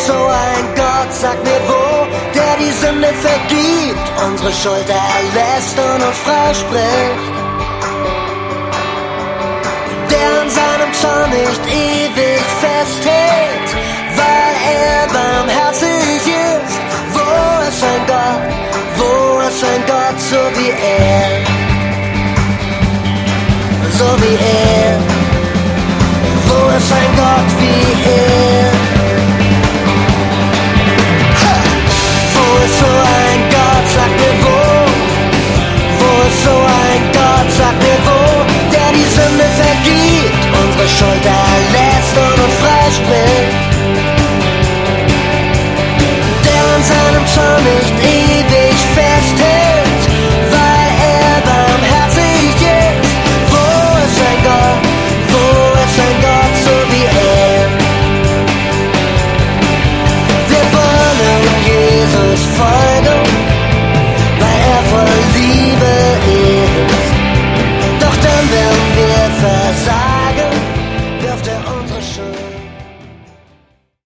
so ein Gott, sag mir wo, der die Sünde vergibt, unsere Schuld erlässt und uns freispricht, der an seinem Zorn nicht ewig festhält